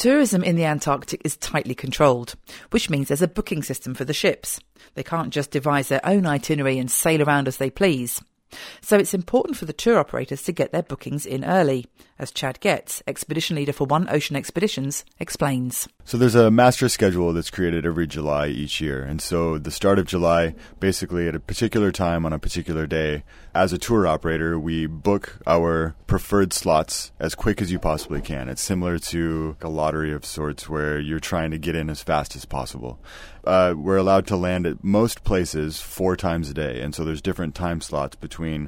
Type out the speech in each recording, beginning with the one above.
Tourism in the Antarctic is tightly controlled, which means there's a booking system for the ships. They can't just devise their own itinerary and sail around as they please. So it's important for the tour operators to get their bookings in early, as Chad Getz, expedition leader for One Ocean Expeditions, explains. So there's a master schedule that's created every July each year. And so the start of July, basically at a particular time on a particular day, as a tour operator, we book our preferred slots as quick as you possibly can. It's similar to a lottery of sorts where you're trying to get in as fast as possible. We're allowed to land at most places 4 times a day. And so there's different time slots between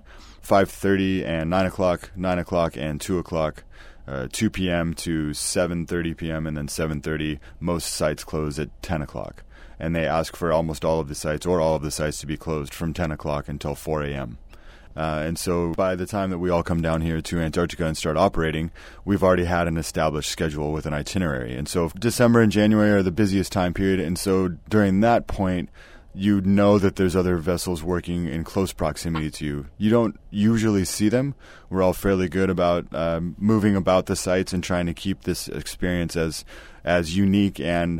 5:30 and 9 o'clock, 9 o'clock and 2 o'clock, 2 p.m. to 7:30 p.m. and then 7:30. Most sites close at 10 o'clock. And they ask for almost all of the sites or all of the sites to be closed from 10 o'clock until 4 a.m. And so by the time that we all come down here to Antarctica and start operating, we've already had an established schedule with an itinerary. And so December and January are the busiest time period. And so during that point, you know that there's other vessels working in close proximity to you. You don't usually see them. We're all fairly good about moving about the sites and trying to keep this experience as unique and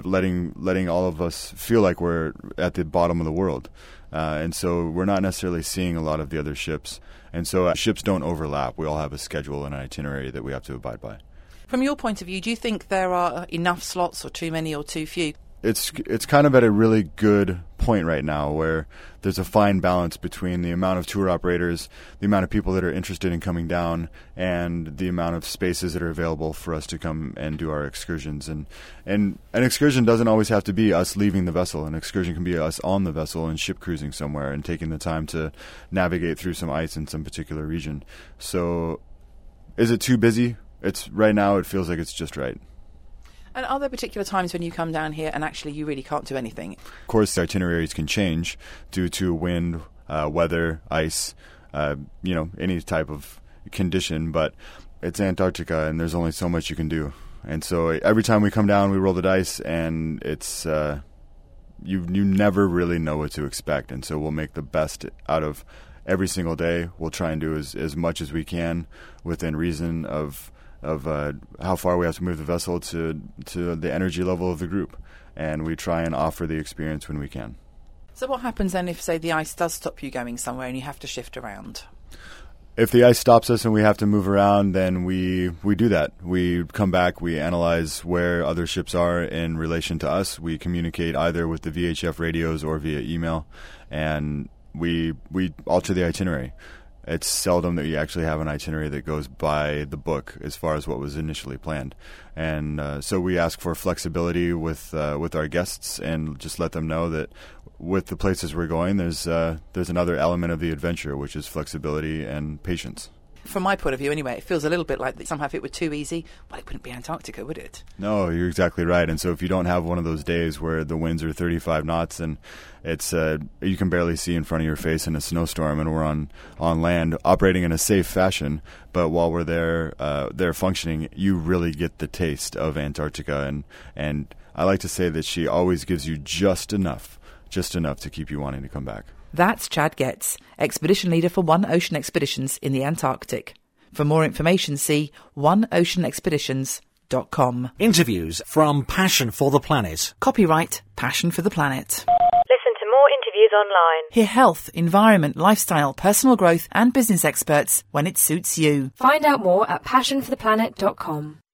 letting all of us feel like we're at the bottom of the world. And so we're not necessarily seeing a lot of the other ships. And so ships don't overlap. We all have a schedule and an itinerary that we have to abide by. From your point of view, do you think there are enough slots or too many or too few? It's kind of at a really good point right now where there's a fine balance between the amount of tour operators, the amount of people that are interested in coming down, and the amount of spaces that are available for us to come and do our excursions. And an excursion doesn't always have to be us leaving the vessel. An excursion can be us on the vessel and ship cruising somewhere and taking the time to navigate through some ice in some particular region. So is it too busy? Right now it feels like it's just right. And are there particular times when you come down here and actually you really can't do anything? Of course, the itineraries can change due to wind, weather, ice, any type of condition. But it's Antarctica, and there's only so much you can do. And so every time we come down, we roll the dice, and it's you never really know what to expect. And so we'll make the best out of every single day. We'll try and do as much as we can within reason of how far we have to move the vessel to the energy level of the group. And we try and offer the experience when we can. So what happens then if, say, the ice does stop you going somewhere and you have to shift around? If the ice stops us and we have to move around, then we do that. We come back, we analyze where other ships are in relation to us. We communicate either with the VHF radios or via email, and we alter the itinerary. It's seldom that you actually have an itinerary that goes by the book as far as what was initially planned. And so we ask for flexibility with our guests and just let them know that with the places we're going, there's another element of the adventure, which is flexibility and patience. From my point of view, anyway, it feels a little bit like that somehow if it were too easy, well, it wouldn't be Antarctica, would it? No, you're exactly right. And so if you don't have one of those days where the winds are 35 knots and it's you can barely see in front of your face in a snowstorm, and we're on land operating in a safe fashion, but while we're there functioning, you really get the taste of Antarctica. And I like to say that she always gives you just enough to keep you wanting to come back. That's Chad Getz, expedition leader for One Ocean Expeditions in the Antarctic. For more information, see oneoceanexpeditions.com. Interviews from Passion for the Planet. Copyright Passion for the Planet. Listen to more interviews online. Hear health, environment, lifestyle, personal growth and business experts when it suits you. Find out more at passionfortheplanet.com.